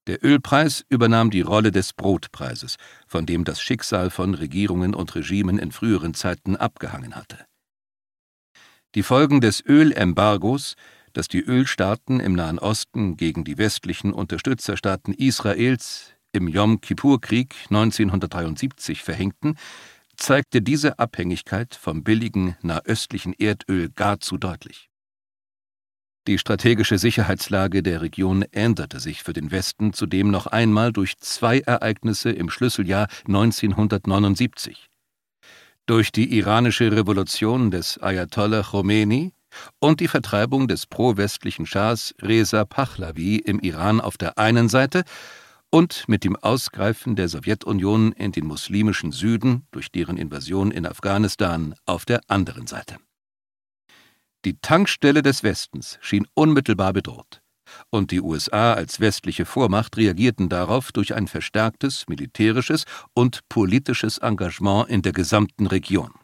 Der Ölpreis übernahm die Rolle des Brotpreises, von dem das Schicksal von Regierungen und Regimen in früheren Zeiten abgehangen hatte. Die Folgen des Ölembargos, das die Ölstaaten im Nahen Osten gegen die westlichen Unterstützerstaaten Israels im Jom-Kippur-Krieg 1973 verhängten, zeigte diese Abhängigkeit vom billigen nahöstlichen Erdöl gar zu deutlich. Die strategische Sicherheitslage der Region änderte sich für den Westen zudem noch einmal durch zwei Ereignisse im Schlüsseljahr 1979. Durch die iranische Revolution des Ayatollah Khomeini und die Vertreibung des pro-westlichen Schahs Reza Pahlavi im Iran auf der einen Seite und mit dem Ausgreifen der Sowjetunion in den muslimischen Süden durch deren Invasion in Afghanistan auf der anderen Seite. Die Tankstelle des Westens schien unmittelbar bedroht, und die USA als westliche Vormacht reagierten darauf durch ein verstärktes militärisches und politisches Engagement in der gesamten Region.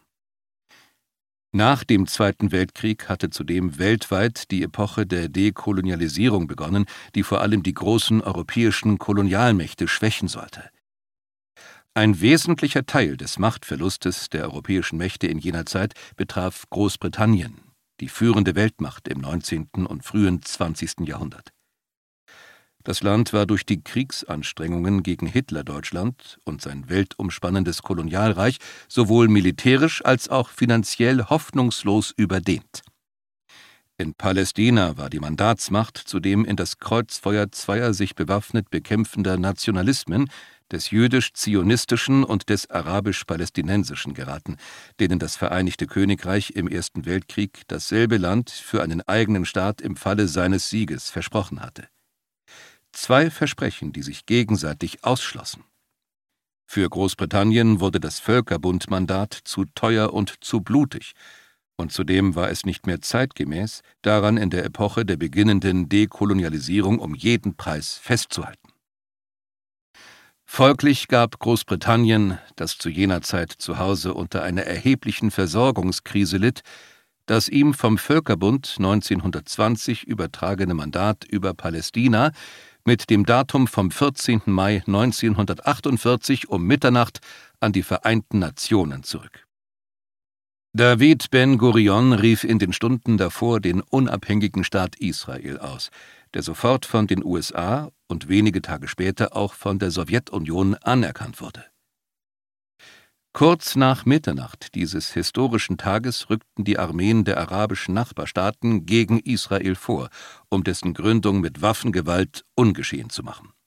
Nach dem Zweiten Weltkrieg hatte zudem weltweit die Epoche der Dekolonialisierung begonnen, die vor allem die großen europäischen Kolonialmächte schwächen sollte. Ein wesentlicher Teil des Machtverlustes der europäischen Mächte in jener Zeit betraf Großbritannien, die führende Weltmacht im 19. und frühen 20. Jahrhundert. Das Land war durch die Kriegsanstrengungen gegen Hitlerdeutschland und sein weltumspannendes Kolonialreich sowohl militärisch als auch finanziell hoffnungslos überdehnt. In Palästina war die Mandatsmacht zudem in das Kreuzfeuer zweier sich bewaffnet bekämpfender Nationalismen, des jüdisch-zionistischen und des arabisch-palästinensischen geraten, denen das Vereinigte Königreich im Ersten Weltkrieg dasselbe Land für einen eigenen Staat im Falle seines Sieges versprochen hatte. Zwei Versprechen, die sich gegenseitig ausschlossen. Für Großbritannien wurde das Völkerbundmandat zu teuer und zu blutig, und zudem war es nicht mehr zeitgemäß, daran in der Epoche der beginnenden Dekolonialisierung um jeden Preis festzuhalten. Folglich gab Großbritannien, das zu jener Zeit zu Hause unter einer erheblichen Versorgungskrise litt, das ihm vom Völkerbund 1920 übertragene Mandat über Palästina mit dem Datum vom 14. Mai 1948 um Mitternacht an die Vereinten Nationen zurück. David Ben-Gurion rief in den Stunden davor den unabhängigen Staat Israel aus, der sofort von den USA und wenige Tage später auch von der Sowjetunion anerkannt wurde. Kurz nach Mitternacht dieses historischen Tages rückten die Armeen der arabischen Nachbarstaaten gegen Israel vor, um dessen Gründung mit Waffengewalt ungeschehen zu machen.